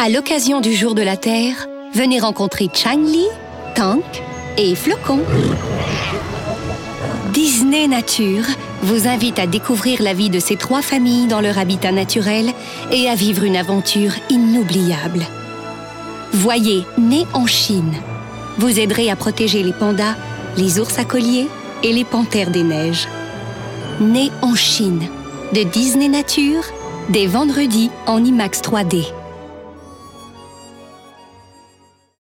À l'occasion du Jour de la Terre, venez rencontrer Chang-Li, Tank et Flocon. Disney Nature vous invite à découvrir la vie de ces 3 familles dans leur habitat naturel et à vivre une aventure inoubliable. Voyez Né en Chine. Vous aiderez à protéger les pandas, les ours à collier et les panthères des neiges. Né en Chine, de Disney Nature, dès vendredi en IMAX 3D.